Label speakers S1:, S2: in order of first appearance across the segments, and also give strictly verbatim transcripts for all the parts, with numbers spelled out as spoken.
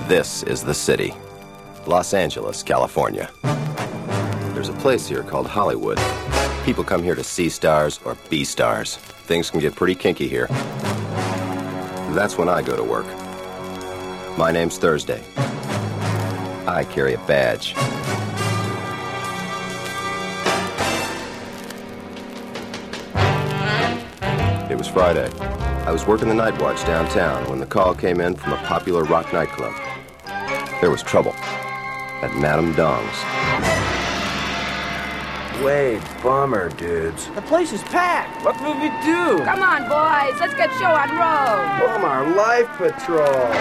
S1: This is the city. Los Angeles, California. There's a place here called Hollywood. People come here to see stars or be stars. Things can get pretty kinky here. That's when I go to work. My name's Thursday. I carry a badge. It was Friday. I was working the night watch downtown when the call came in from a popular rock nightclub. There was trouble at Madame Dong's.
S2: Way bummer, dudes.
S3: The place is packed. What will we do?
S4: Come on, boys. Let's get show on road.
S2: Bummer Life Patrol.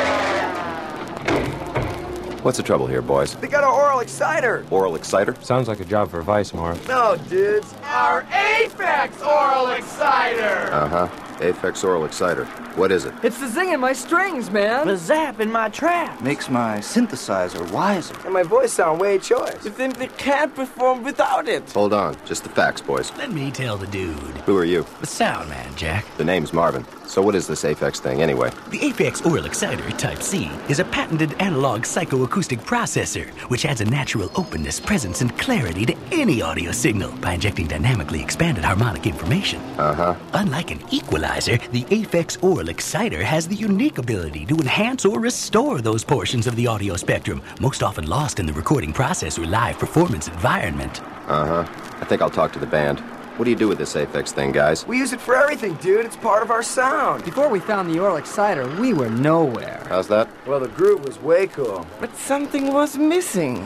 S1: What's the trouble here, boys?
S2: They got an oral exciter.
S1: Oral exciter?
S5: Sounds like a job for Vice, Marv.
S2: No, dudes.
S3: Our Aphex Oral Exciter.
S1: Uh-huh. Aphex Oral Exciter. What is it?
S3: It's the zing in my strings, man. The zap in my trap.
S6: Makes my synthesizer wiser.
S2: And my voice sound way choice.
S3: You simply can't perform without it.
S1: Hold on. Just the facts, boys.
S7: Let me tell the dude.
S1: Who are you?
S7: The sound man, Jack.
S1: The name's Marvin. So what is this Aphex thing, anyway?
S7: The Aphex Oral Exciter Type C is a patented analog psychoacoustic processor, which adds a natural openness, presence, and clarity to any audio signal by injecting dynamically expanded harmonic information.
S1: Uh-huh.
S7: Unlike an equalizer, the Aphex Oral Exciter has the unique ability to enhance or restore those portions of the audio spectrum, most often lost in the recording process or live performance environment.
S1: Uh-huh. I think I'll talk to the band. What do you do with this Aphex thing, guys?
S2: We use it for everything, dude. It's part of our sound.
S3: Before we found the Oral Exciter, we were nowhere.
S1: How's that?
S2: Well, the groove was way cool.
S3: But something was missing.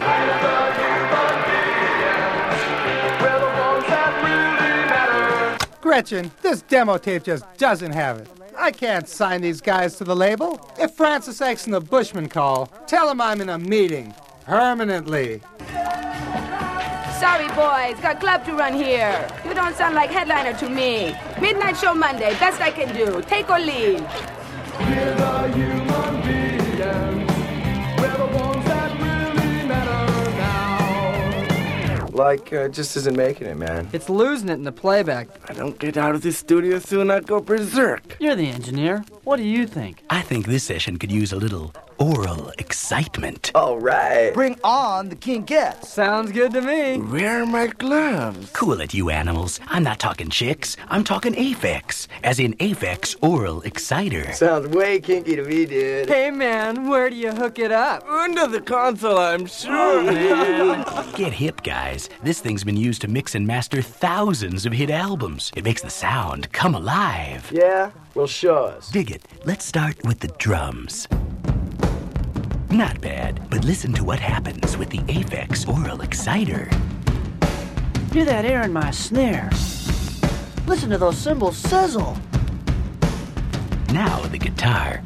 S8: Gretchen, this demo tape just doesn't have it. I can't sign these guys to the label. If Francis X and the Bushmen call, tell them I'm in a meeting. Permanently.
S4: Sorry, boys. Got club to run here. You don't sound like headliner to me. Midnight show Monday. Best I can do. Take or leave.
S9: We're the human beings. We're the ones that really matter now.
S2: Like, uh, just isn't making it, man.
S3: It's losing it in the playback.
S2: I don't get out of this studio soon, I'd go berserk.
S3: You're the engineer. What do you think?
S7: I think this session could use a little oral excitement.
S2: All right.
S6: Bring on the Kinkettes.
S3: Sounds good to me.
S2: Where are my gloves?
S7: Cool it, you animals. I'm not talking chicks. I'm talking Aphex, as in Aphex Oral Exciter.
S2: Sounds way kinky to me, dude.
S3: Hey, man, where do you hook it up?
S2: Under the console, I'm sure.
S7: Get hip, guys. This thing's been used to mix and master thousands of hit albums. It makes the sound come alive.
S2: Yeah? Well, show us.
S7: Dig it. Let's start with the drums. Not bad, but listen to what happens with the Aphex Oral Exciter.
S3: Hear that air in my snare. Listen to those cymbals sizzle.
S7: Now the guitar.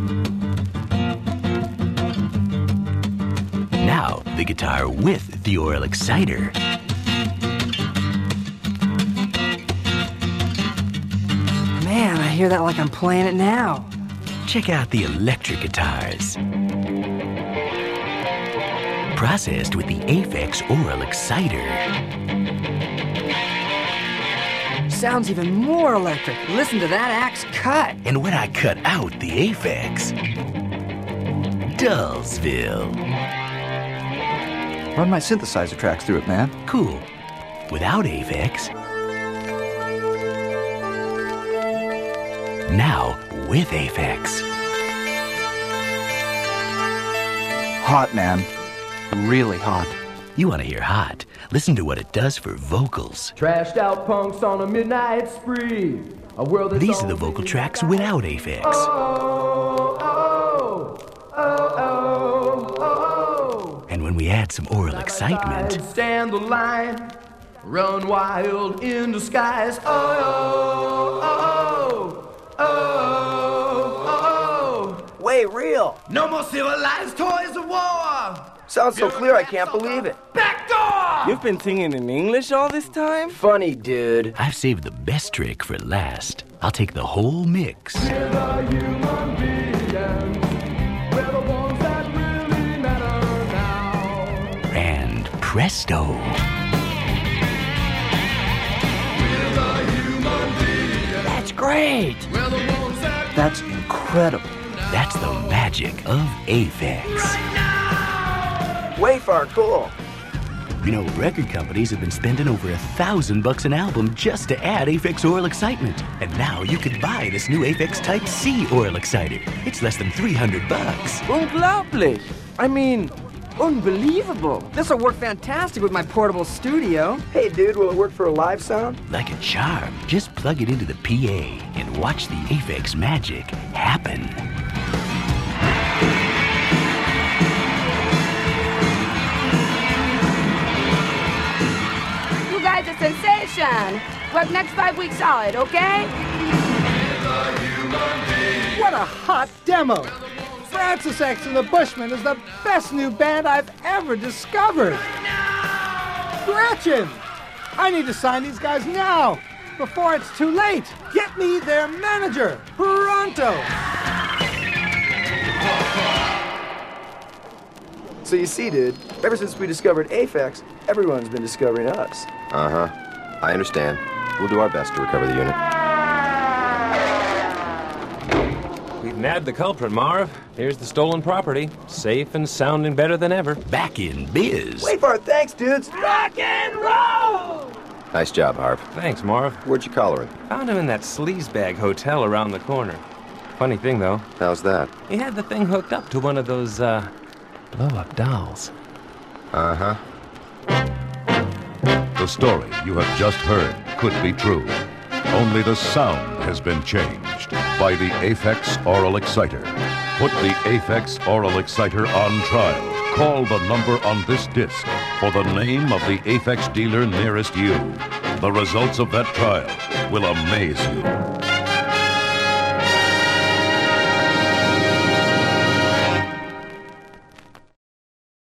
S7: Now the guitar with the Oral Exciter.
S3: Man, I hear that like I'm playing it now.
S7: Check out the electric guitars. Processed with the Aphex Oral Exciter.
S3: Sounds even more electric. Listen to that axe cut.
S7: And when I cut out the Aphex, Dullsville.
S6: Run my synthesizer tracks through it, man.
S7: Cool. Without Aphex. Now with Aphex.
S6: Hot, man. Really hot.
S7: You want to hear hot? Listen to what it does for vocals.
S9: Trashed out punks on a midnight spree. A world that's
S7: These are the vocal tracks without Aphex.
S9: Oh, oh, oh, oh, oh, oh.
S7: And when we add some oral excitement,
S9: Stand the line, run wild in the skies. Oh, oh, oh, oh, oh.
S2: Way real.
S9: No more civilized toys of war.
S2: Sounds so clear I can't believe it.
S9: Back door!
S3: You've been singing in English all this time?
S2: Funny, dude.
S7: I've saved the best trick for last. I'll take the whole mix.
S9: We're the human beings. We're the ones that really matter now.
S7: And presto.
S9: We're the human beings.
S3: That's great.
S9: We're the ones that
S6: That's incredible.
S7: That's the magic of Aphex.
S2: Way far cool.
S7: You know, record companies have been spending over a thousand bucks an album just to add Aphex Oral Excitement. And now you could buy this new Aphex Type C Oral Exciter. It's less than three hundred bucks.
S2: Unglaublich. I mean, unbelievable.
S10: This'll work fantastic with my portable studio.
S2: Hey, dude, will it work for a live sound?
S7: Like a charm, just plug it into the P A and watch the Aphex magic happen.
S4: You guys are sensation. Work next five weeks solid, okay?
S8: What a hot demo! Francis X and the Bushmen is the best new band I've ever discovered! Gretchen! I need to sign these guys now, before it's too late! Get me their manager, pronto!
S2: So you see, dude, ever since we discovered Aphex, everyone's been discovering us.
S1: Uh-huh. I understand. We'll do our best to recover the unit.
S5: We've nabbed the culprit, Marv. Here's the stolen property. Safe and sounding better than ever.
S7: Back in biz.
S2: Wait for it, thanks, dudes. Rock and roll!
S1: Nice job, Harv.
S5: Thanks, Marv.
S1: Where'd you collar him?
S5: Found him in that sleazebag hotel around the corner. Funny thing, though.
S1: How's that?
S5: He had the thing hooked up to one of those, uh, blow-up dolls.
S1: Uh-huh.
S11: The story you have just heard could be true. Only the sound has been changed by the Aphex Oral Exciter. Put the Aphex Oral Exciter on trial. Call the number on this disc for the name of the Aphex dealer nearest you. The results of that trial will amaze you.